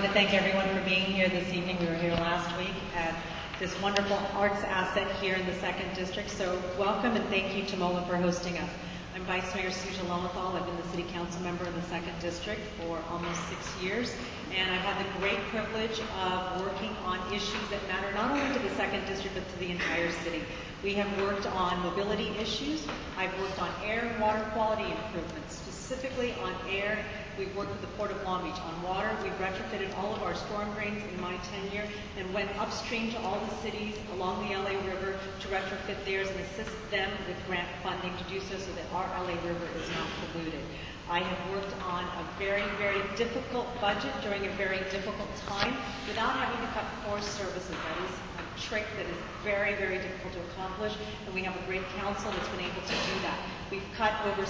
to thank everyone for being here this evening. We were here last week at this wonderful arts asset here in the 2nd District. So welcome and thank you to MOLA for hosting us. I'm Vice Mayor Suja Lowenthal. I've been the City Council member in the 2nd District for almost 6 years. And I've had the great privilege of working on issues that matter not only to the 2nd District, but to the entire city. We have worked on mobility issues. I've worked on air and water quality improvements, specifically on air. We've worked with the Port of Long Beach on water. We've retrofitted all of our storm drains in my tenure and went upstream to all the cities along the LA River to retrofit theirs and assist them with grant funding to do so that our LA River is not polluted. I have worked on a very, very difficult budget during a very difficult time without having to cut core services. That is a trick that is very, very difficult to accomplish, and we have a great council that's been able to do that. We've cut over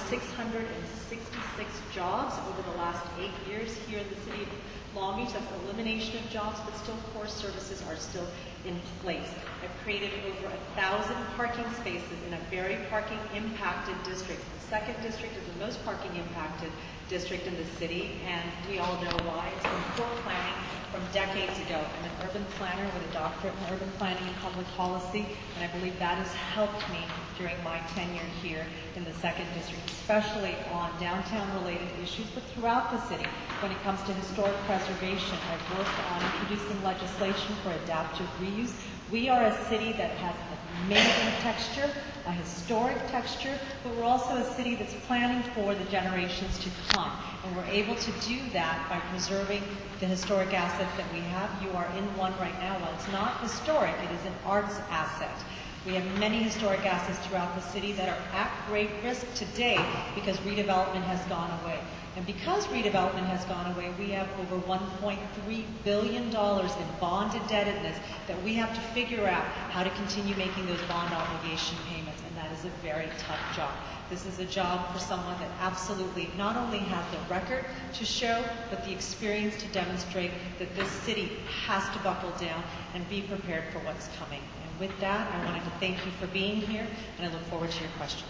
666 jobs over the last 8 years here in the city of Long Beach. That's the elimination of jobs, but still core services are still in place. I've created over 1,000 parking spaces in a very parking impacted district. The 2nd District is the most parking impacted district in the city, and we all know why. It's been poor planning from decades ago. I'm an urban planner with a doctorate in urban planning and public policy, and I believe that has helped me during my tenure here in the 2nd District, especially on downtown related issues, but throughout the city. When it comes to historic preservation, I've worked on introducing legislation for adaptive reuse. We are a city that has amazing texture, a historic texture, but we're also a city that's planning for the generations to come. And we're able to do that by preserving the historic assets that we have. You are in one right now. While it's not historic, it is an arts asset. We have many historic assets throughout the city that are at great risk today because redevelopment has gone away. And because redevelopment has gone away, we have over $1.3 billion in bond indebtedness that we have to figure out how to continue making those bond obligation payments, and that is a very tough job. This is a job for someone that absolutely not only has the record to show, but the experience to demonstrate that this city has to buckle down and be prepared for what's coming. And with that, I wanted to thank you for being here, and I look forward to your questions.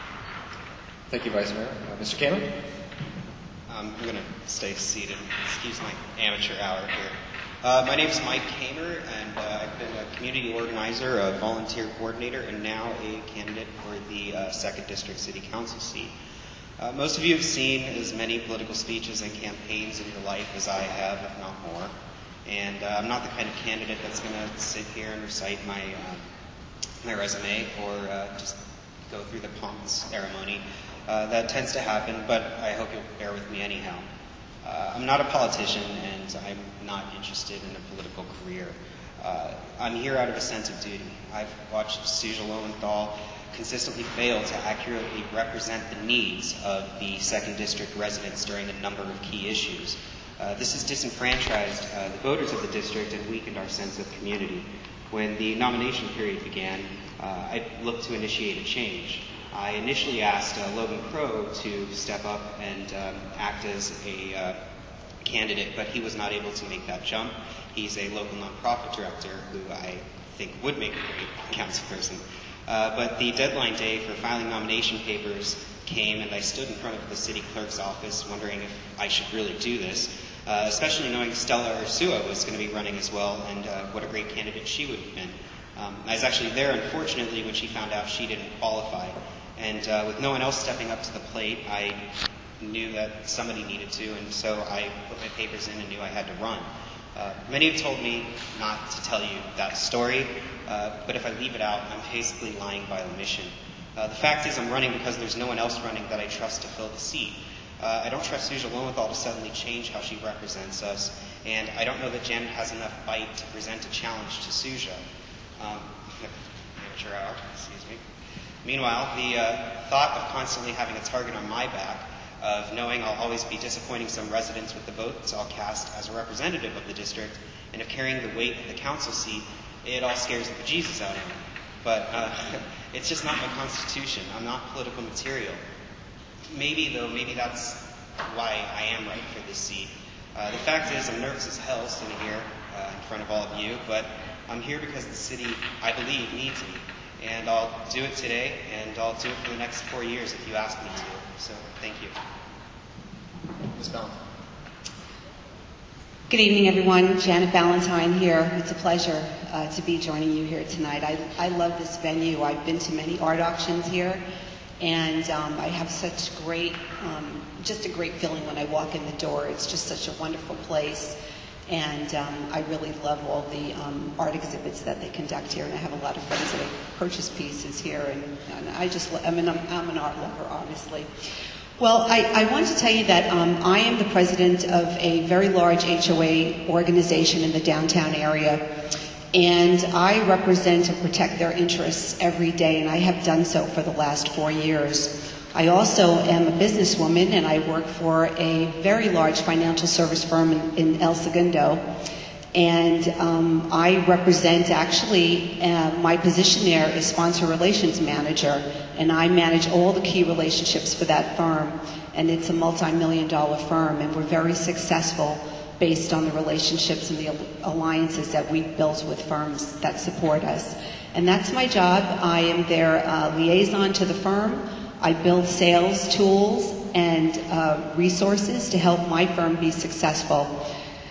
Thank you, Vice Mayor. Mr. Kamen? I'm going to stay seated. Excuse my amateur hour here. My name is Mike Kamer, and I've been a community organizer, a volunteer coordinator, and now a candidate for the 2nd District City Council seat. Most of you have seen as many political speeches and campaigns in your life as I have, if not more. And I'm not the kind of candidate that's going to sit here and recite my resume or just go through the pomp and ceremony. That tends to happen, but I hope you'll bear with me anyhow. I'm not a politician, and I'm not interested in a political career. I'm here out of a sense of duty. I've watched Suja Lowenthal consistently fail to accurately represent the needs of the 2nd District residents during a number of key issues. This has disenfranchised the voters of the district and weakened our sense of community. When the nomination period began, I looked to initiate a change. I initially asked Logan Crow to step up and act as a candidate, but he was not able to make that jump. He's a local nonprofit director who I think would make a great councilperson. But the deadline day for filing nomination papers came, and I stood in front of the city clerk's office wondering if I should really do this, especially knowing Stella Ursua was going to be running as well, and what a great candidate she would have been. I was actually there, unfortunately, when she found out she didn't qualify. And with no one else stepping up to the plate, I knew that somebody needed to, and so I put my papers in and knew I had to run. Many have told me not to tell you that story, but if I leave it out, I'm basically lying by omission. The fact is I'm running because there's no one else running that I trust to fill the seat. I don't trust Suja Lowenthal to suddenly change how she represents us, and I don't know that Janet has enough bite to present a challenge to Suja. Amateur hour, excuse me. Meanwhile, the thought of constantly having a target on my back, of knowing I'll always be disappointing some residents with the votes I'll cast as a representative of the district, and of carrying the weight of the council seat, it all scares the bejesus out of me. But it's just not my constitution. I'm not political material. Maybe that's why I am right for this seat. The fact is I'm nervous as hell sitting here in front of all of you, but I'm here because the city, I believe, needs me. And I'll do it today, and I'll do it for the next 4 years if you ask me to. So, thank you. Ms. Bell. Good evening, everyone. Janet Ballantyne here. It's a pleasure to be joining you here tonight. I love this venue. I've been to many art auctions here, and I have such great, just a great feeling when I walk in the door. It's just such a wonderful place, and I really love all the art exhibits that they conduct here. And I have a lot of friends that have purchased pieces here, and I'm an art lover, obviously. Well, I want to tell you that I am the president of a very large HOA organization in the downtown area, and I represent and protect their interests every day, and I have done so for the last 4 years. I also am a businesswoman, and I work for a very large financial service firm in El Segundo, and I represent, actually, my position there is sponsor relations manager, and I manage all the key relationships for that firm, and it's a multi-million-dollar firm, and we're very successful based on the relationships and the alliances that we've built with firms that support us. And that's my job. I am their liaison to the firm. I build sales tools and resources to help my firm be successful.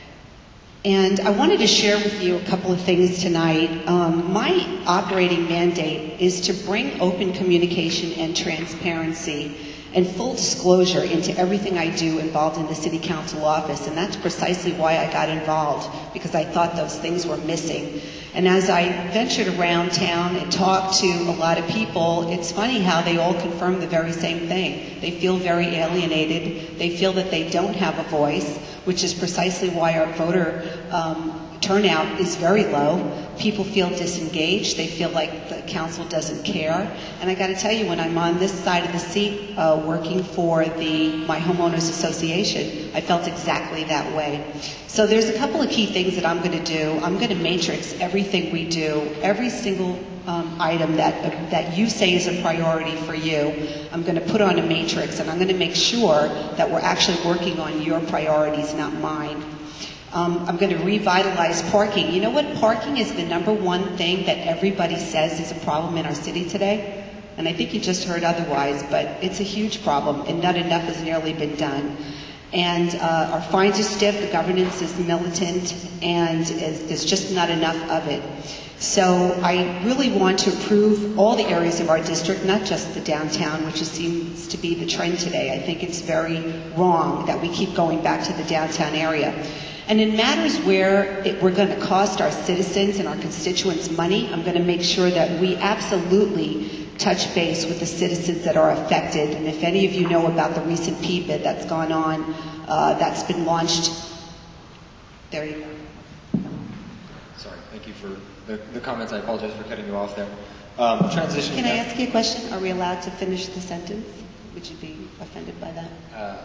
And I wanted to share with you a couple of things tonight. My operating mandate is to bring open communication and transparency and full disclosure into everything I do involved in the City Council office. And that's precisely why I got involved, because I thought those things were missing. And as I ventured around town and talked to a lot of people, it's funny how they all confirm the very same thing. They feel very alienated. They feel that they don't have a voice, which is precisely why our voter turnout is very low. People feel disengaged. They feel like the council doesn't care. And I got to tell you, when I'm on this side of the seat working for my homeowners association, I felt exactly that way. So there's a couple of key things that I'm going to do. I'm going to matrix everything we do, every single item that you say is a priority for you. I'm going to put on a matrix, and I'm going to make sure that we're actually working on your priorities, not mine. I'm going to revitalize parking. You know what? Parking is the number one thing that everybody says is a problem in our city today. And I think you just heard otherwise, but it's a huge problem, and not enough has nearly been done. And our fines are stiff, the governance is militant, and there's just not enough of it. So I really want to improve all the areas of our district, not just the downtown, which seems to be the trend today. I think it's very wrong that we keep going back to the downtown area. And in matters where we're going to cost our citizens and our constituents money, I'm going to make sure that we absolutely touch base with the citizens that are affected. And if any of you know about the recent PBID that's gone on, that's been launched. There you go. Sorry, thank you for the comments. I apologize for cutting you off there. Transition. Can I ask you a question? Are we allowed to finish the sentence? Would you be offended by that?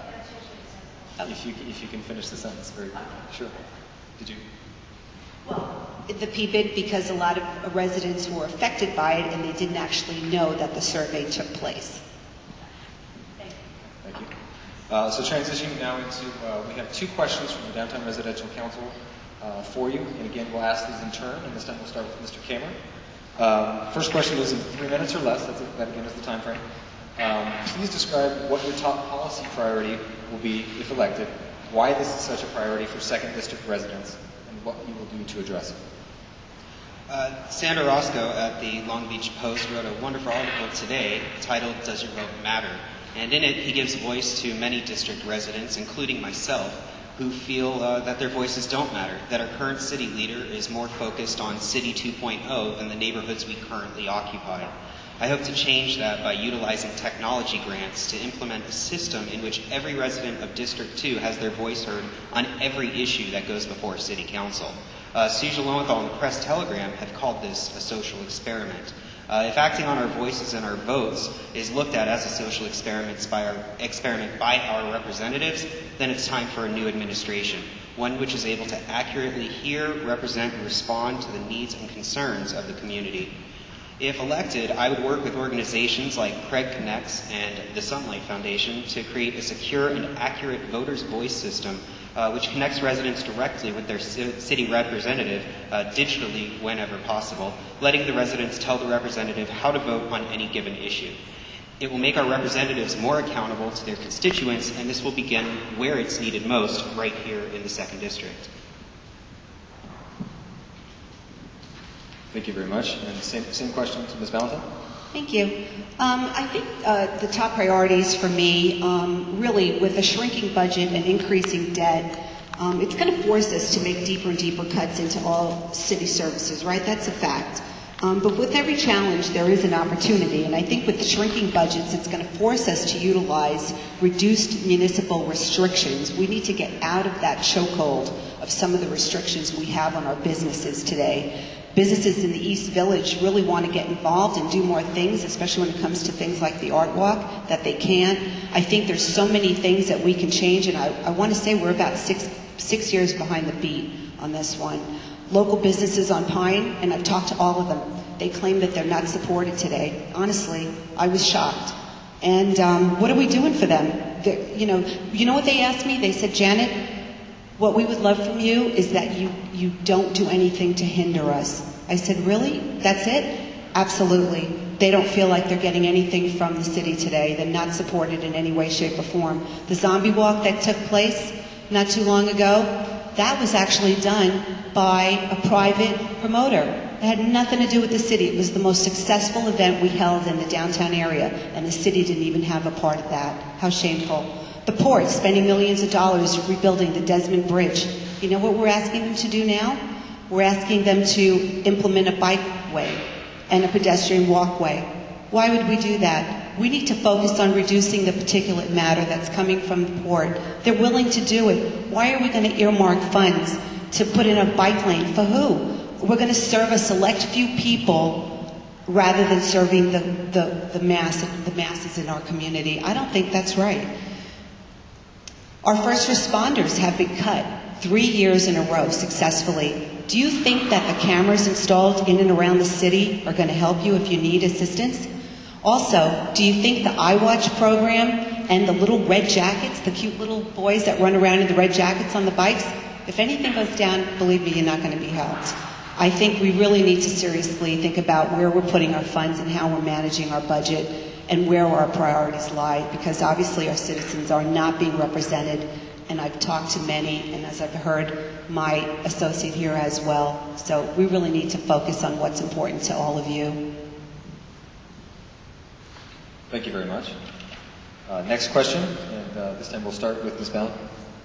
If you can finish the sentence very quickly. Sure. Did you? Well, the PBID, because a lot of residents were affected by it and they didn't actually know that the survey took place. Thank you. So transitioning now into, we have 2 questions from the Downtown Residential Council for you. And again, we'll ask these in turn, and this time we'll start with Mr. Kamer. First question is in 3 minutes or less. That again is the time frame. Please describe what your top policy priority will be if elected, why this is such a priority for 2nd District residents, and what you will do to address it. Sandra Roscoe at the Long Beach Post wrote a wonderful article today titled "Does Your Vote Matter?" And in it, he gives voice to many district residents, including myself, who feel that their voices don't matter, that our current city leader is more focused on City 2.0 than the neighborhoods we currently occupy. I hope to change that by utilizing technology grants to implement a system in which every resident of District 2 has their voice heard on every issue that goes before City Council. Suja Lowenthal and the Press Telegram have called this a social experiment. If acting on our voices and our votes is looked at as a social experiment by our representatives, then it's time for a new administration, one which is able to accurately hear, represent, and respond to the needs and concerns of the community. If elected, I would work with organizations like Craig Connects and the Sunlight Foundation to create a secure and accurate voters' voice system which connects residents directly with their city representative digitally whenever possible, letting the residents tell the representative how to vote on any given issue. It will make our representatives more accountable to their constituents, and this will begin where it's needed most, right here in the 2nd District. Thank you very much. And same question to Ms. Valentine. Thank you. I think the top priorities for me, really with a shrinking budget and increasing debt, it's going to force us to make deeper and deeper cuts into all city services, right? That's a fact. But with every challenge, there is an opportunity. And I think with the shrinking budgets, it's going to force us to utilize reduced municipal restrictions. We need to get out of that chokehold of some of the restrictions we have on our businesses today. Businesses in the East Village really want to get involved and do more things, especially when it comes to things like the Art Walk, that they can't. I think there's so many things that we can change, and I want to say we're about six years behind the beat on this one. Local businesses on Pine, and I've talked to all of them, they claim that they're not supported today. Honestly, I was shocked. And what are we doing for them? You know what they asked me? They said, Janet, what we would love from you is that you don't do anything to hinder us. I said, really? That's it? Absolutely. They don't feel like they're getting anything from the city today. They're not supported in any way, shape, or form. The zombie walk that took place not too long ago, that was actually done by a private promoter. It had nothing to do with the city. It was the most successful event we held in the downtown area, and the city didn't even have a part of that. How shameful. The port, spending millions of dollars rebuilding the Desmond Bridge. You know what we're asking them to do now? We're asking them to implement a bikeway and a pedestrian walkway. Why would we do that? We need to focus on reducing the particulate matter that's coming from the port. They're willing to do it. Why are we going to earmark funds to put in a bike lane? For who? We're going to serve a select few people rather than serving the masses in our community. I don't think that's right. Our first responders have been cut 3 years in a row successfully. Do you think that the cameras installed in and around the city are going to help you if you need assistance? Also, do you think the iWatch program and the little red jackets, the cute little boys that run around in the red jackets on the bikes, if anything goes down, believe me, you're not going to be helped. I think we really need to seriously think about where we're putting our funds and how we're managing our budget and where our priorities lie, because obviously our citizens are not being represented, and I've talked to many, and as I've heard, my associate here as well. So we really need to focus on what's important to all of you. Thank you very much. Next question, and this time we'll start with Ms. Bell.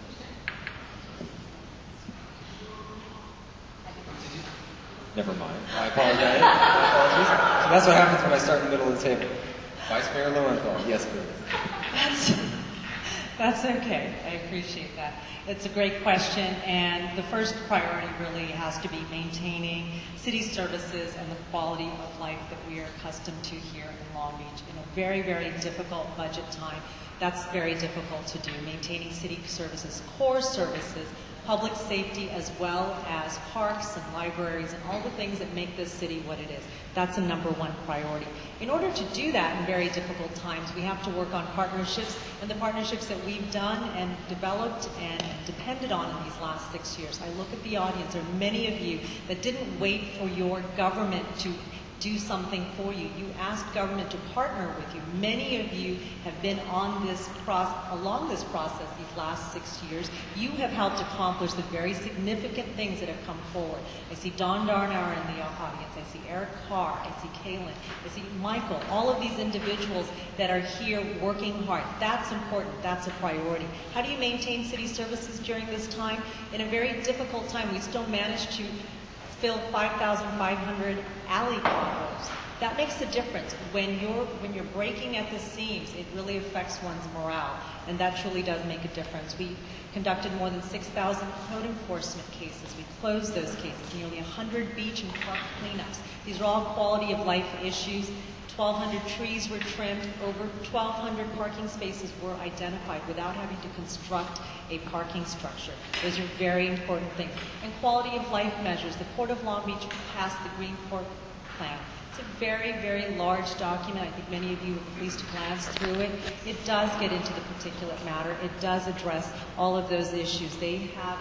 Never mind. I apologize. My apologies. So that's what happens when I start in the middle of the table. Vice Mayor Lowenthal. Yes, please. That's okay. I appreciate that. It's a great question, and the first priority really has to be maintaining city services and the quality of life that we are accustomed to here in Long Beach in a very, very difficult budget time. That's very difficult to do, maintaining city services, core services, public safety, as well as parks and libraries and all the things that make this city what it is. That's a number one priority. In order to do that in very difficult times, we have to work on partnerships, and the partnerships that we've done and developed and depended on in these last 6 years. I look at the audience. There are many of you that didn't wait for your government to do something for you. You asked government to partner with you. Many of you have been on this along this process these last 6 years. You have helped accomplish the very significant things that have come forward. I see Don Darnauer in the audience. I see Eric Carr. I see Kaylin. I see Michael. All of these individuals that are here working hard. That's important. That's a priority. How do you maintain city services during this time? In a very difficult time, we still manage to fill 5,500 alley potholes. That makes a difference. When you're breaking at the seams, it really affects one's morale, and that truly does make a difference. We conducted more than 6,000 code enforcement cases. We closed those cases, nearly 100 beach and park cleanups. These are all quality of life issues. 1,200 trees were trimmed. Over 1,200 parking spaces were identified without having to construct a parking structure. Those are very important things. And quality of life measures. The Port of Long Beach passed the Green Port Plan. It's a very, very large document. I think many of you have at least glanced through it. It does get into the particulate matter. It does address all of those issues. They have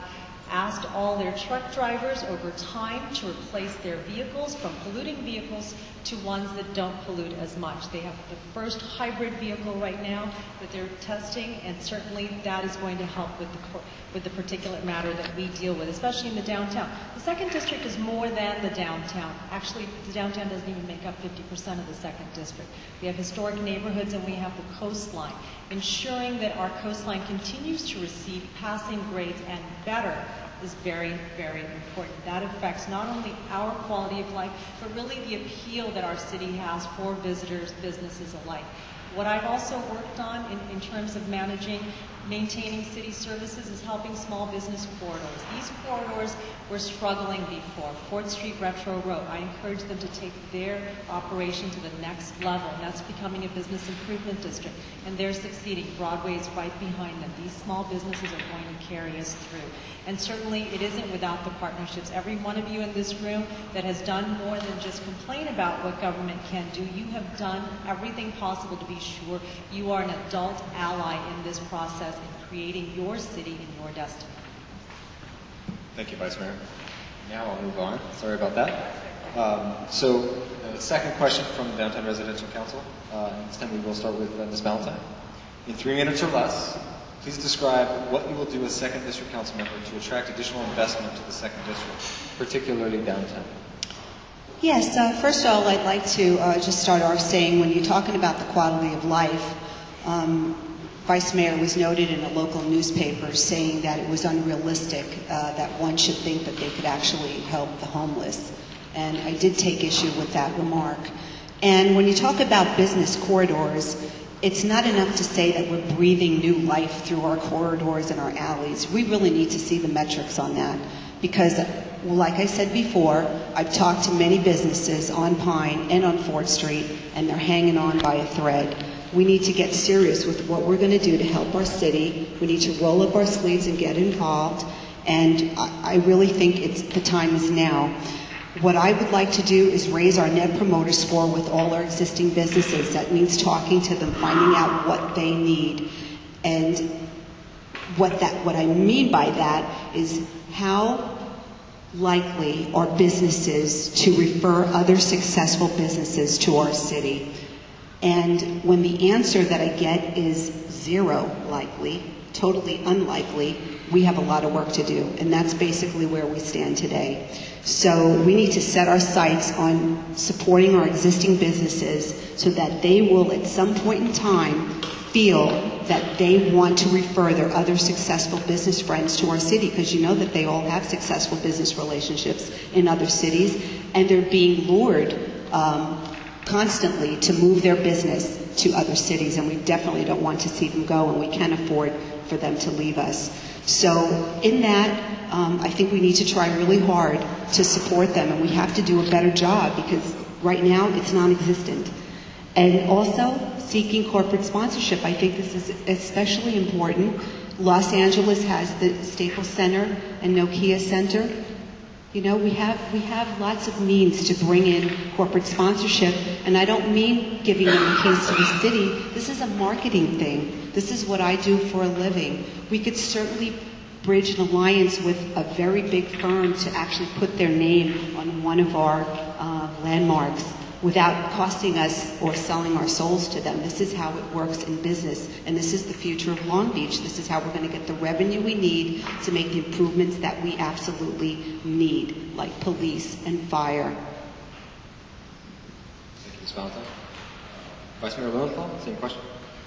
asked all their truck drivers over time to replace their vehicles from polluting vehicles to ones that don't pollute as much. They have the first hybrid vehicle right now that they're testing, and certainly that is going to help with the particulate matter that we deal with, especially in the downtown. The second district is more than the downtown. Actually, the downtown doesn't even make up 50% of the second district. We have historic neighborhoods and we have the coastline. Ensuring that our coastline continues to receive passing grades and better is very, very important. That affects not only our quality of life, but really the appeal that our city has for visitors, businesses alike. What I've also worked on in terms of maintaining city services is helping small business corridors. These corridors were struggling before. 4th Street Retro Road, I encourage them to take their operation to the next level. And that's becoming a business improvement district. And they're succeeding. Broadway is right behind them. These small businesses are going to carry us through. And certainly it isn't without the partnerships. Every one of you in this room that has done more than just complain about what government can do, you have done everything possible to be sure you are an adult ally in this process in creating your city and your destiny. Thank you, Vice Mayor. Now I'll move on. Sorry about that. So the second question from the Downtown Residential Council. This time we will start with Ms. Valentine. In 3 minutes or less, please describe what you will do as Second District Council member to attract additional investment to the Second District, particularly downtown. Yes, first of all, I'd like to just start off saying when you're talking about the quality of life, Vice Mayor was noted in a local newspaper saying that it was unrealistic that one should think that they could actually help the homeless. And I did take issue with that remark. And when you talk about business corridors, it's not enough to say that we're breathing new life through our corridors and our alleys. We really need to see the metrics on that. Because, well, like I said before, I've talked to many businesses on Pine and on 4th Street, and they're hanging on by a thread. We need to get serious with what we're going to do to help our city. We need to roll up our sleeves and get involved. And I really think the time is now. What I would like to do is raise our Net Promoter Score with all our existing businesses. That means talking to them, finding out what they need. And what I mean by that is how likely are businesses to refer other successful businesses to our city. And when the answer that I get is 0 likely, totally unlikely, we have a lot of work to do. And that's basically where we stand today. So we need to set our sights on supporting our existing businesses so that they will at some point in time feel that they want to refer their other successful business friends to our city, because you know that they all have successful business relationships in other cities, and they're being lured constantly to move their business to other cities, and we definitely don't want to see them go, and we can't afford for them to leave us. So in that, I think we need to try really hard to support them, and we have to do a better job because right now it's non-existent. And also seeking corporate sponsorship. I think this is especially important. Los Angeles has the Staples Center and Nokia Center. You know, we have lots of means to bring in corporate sponsorship, and I don't mean giving them a case to the city. This is a marketing thing. This is what I do for a living. We could certainly bridge an alliance with a very big firm to actually put their name on one of our landmarks without costing us or selling our souls to them. This is how it works in business, and this is the future of Long Beach. This is how we're going to get the revenue we need to make the improvements that we absolutely need, like police and fire. Thank you, Ms. Valentine. Vice Mayor Lowenthal, same question.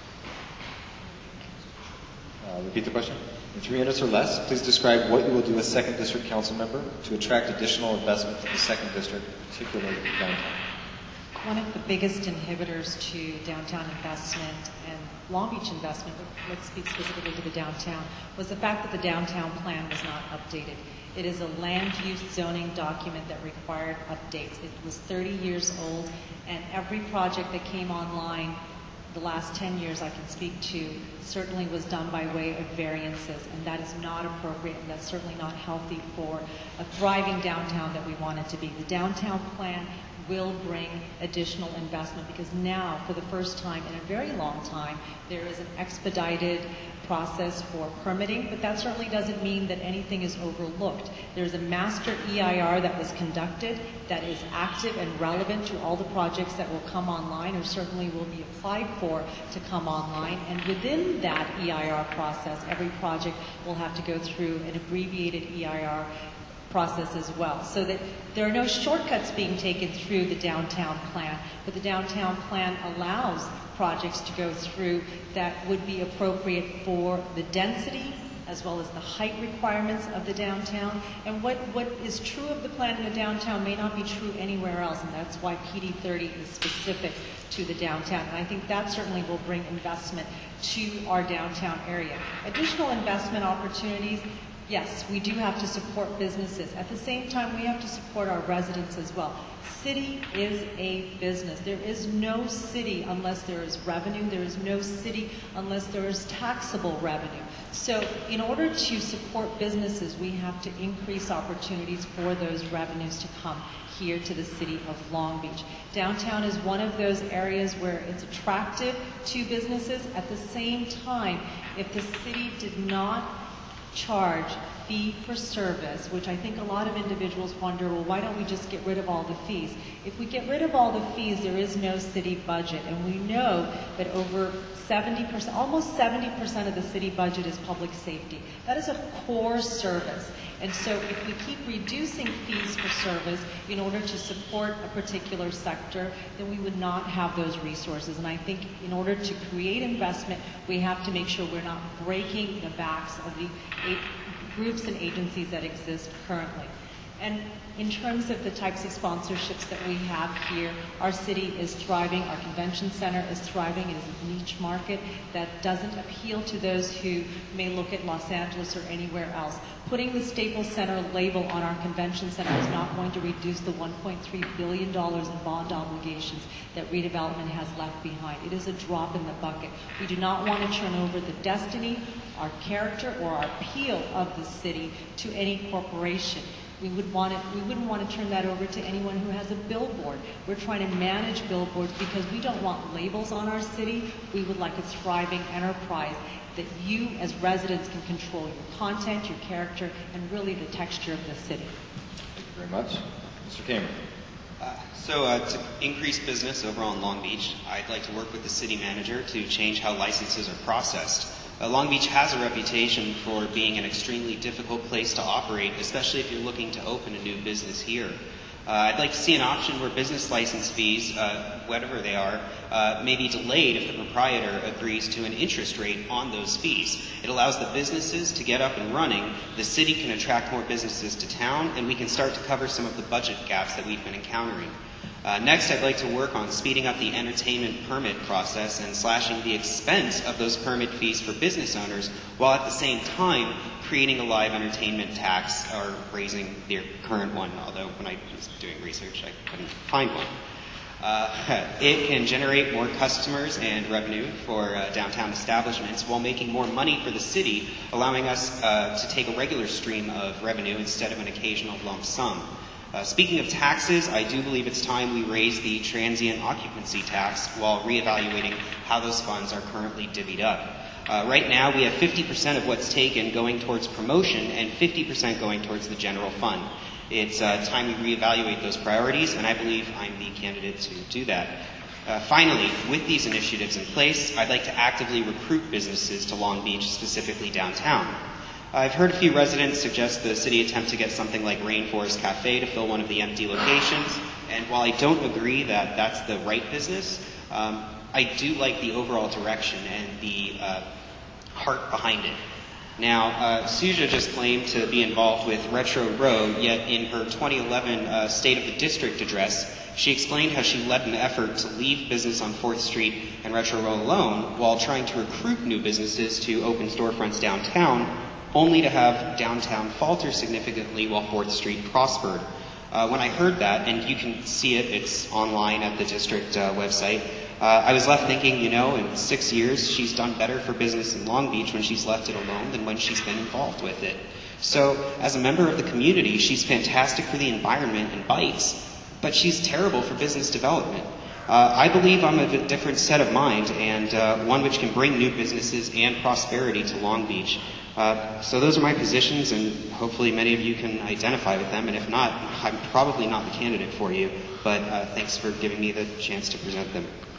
Repeat the question. In 3 minutes or less, please describe what you will do as Second District Council member to attract additional investment to the Second District, particularly downtown. One of the biggest inhibitors to downtown investment and Long Beach investment, let's speak specifically to the downtown, was the fact that the downtown plan was not updated. It is a land use zoning document that required updates. It was 30 years old, and every project that came online the last 10 years I can speak to certainly was done by way of variances, and that is not appropriate, and that's certainly not healthy for a thriving downtown that we want it to be. The downtown plan will bring additional investment, because now, for the first time in a very long time, there is an expedited process for permitting, but that certainly doesn't mean that anything is overlooked. There's a master EIR that was conducted that is active and relevant to all the projects that will come online, or certainly will be applied for to come online. And within that EIR process, every project will have to go through an abbreviated EIR process as well, so that there are no shortcuts being taken through the downtown plan, but the downtown plan allows projects to go through that would be appropriate for the density as well as the height requirements of the downtown. And what is true of the plan in the downtown may not be true anywhere else, and that's why PD 30 is specific to the downtown. And I think that certainly will bring investment to our downtown area. Additional investment opportunities. Yes, we do have to support businesses. At the same time, we have to support our residents as well. City is a business. There is no city unless there is revenue. There is no city unless there is taxable revenue. So in order to support businesses, we have to increase opportunities for those revenues to come here to the city of Long Beach. Downtown is one of those areas where it's attractive to businesses. At the same time, if the city did not charge fee for service, which I think a lot of individuals wonder, well, why don't we just get rid of all the fees? If we get rid of all the fees, there is no city budget. And we know that over 70%, almost 70% of the city budget is public safety. That is a core service. And so if we keep reducing fees for service in order to support a particular sector, then we would not have those resources. And I think in order to create investment, we have to make sure we're not breaking the backs of the groups and agencies that exist currently. And in terms of the types of sponsorships that we have here, our city is thriving, our convention center is thriving. It is a niche market that doesn't appeal to those who may look at Los Angeles or anywhere else. Putting the Staples Center label on our convention center is not going to reduce the $1.3 billion in bond obligations that redevelopment has left behind. It is a drop in the bucket. We do not want to turn over the destiny, our character, or our appeal of the city to any corporation. We wouldn't want to turn that over to anyone who has a billboard. We're trying to manage billboards because we don't want labels on our city. We would like a thriving enterprise that you as residents can control your content, your character, and really the texture of the city. Thank you very much. Mr. Cameron. To increase business overall in Long Beach, I'd like to work with the city manager to change how licenses are processed. Long Beach has a reputation for being an extremely difficult place to operate, especially if you're looking to open a new business here. I'd like to see an option where business license fees, whatever they are, may be delayed if the proprietor agrees to an interest rate on those fees. It allows the businesses to get up and running, the city can attract more businesses to town, and we can start to cover some of the budget gaps that we've been encountering. Next, I'd like to work on speeding up the entertainment permit process and slashing the expense of those permit fees for business owners, while at the same time creating a live entertainment tax or raising the current one, although when I was doing research I couldn't find one. It can generate more customers and revenue for downtown establishments while making more money for the city, allowing us to take a regular stream of revenue instead of an occasional lump sum. Speaking of taxes, I do believe it's time we raise the transient occupancy tax while reevaluating how those funds are currently divvied up. Right now, we have 50% of what's taken going towards promotion and 50% going towards the general fund. It's time we reevaluate those priorities, and I believe I'm the candidate to do that. Finally, with these initiatives in place, I'd like to actively recruit businesses to Long Beach, specifically downtown. I've heard a few residents suggest the city attempt to get something like Rainforest Cafe to fill one of the empty locations, and while I don't agree that that's the right business, I do like the overall direction and the heart behind it. Now, Suja just claimed to be involved with Retro Row, yet in her 2011 State of the District address, she explained how she led an effort to leave business on 4th Street and Retro Row alone while trying to recruit new businesses to open storefronts downtown, only to have downtown falter significantly while 4th Street prospered. When I heard that, and you can see it, it's online at the district website, I was left thinking, in 6 years, she's done better for business in Long Beach when she's left it alone than when she's been involved with it. So, as a member of the community, she's fantastic for the environment and bikes, but she's terrible for business development. I believe I'm of a different set of mind, and one which can bring new businesses and prosperity to Long Beach. So those are my positions, and hopefully many of you can identify with them, and if not, I'm probably not the candidate for you, but thanks for giving me the chance to present them.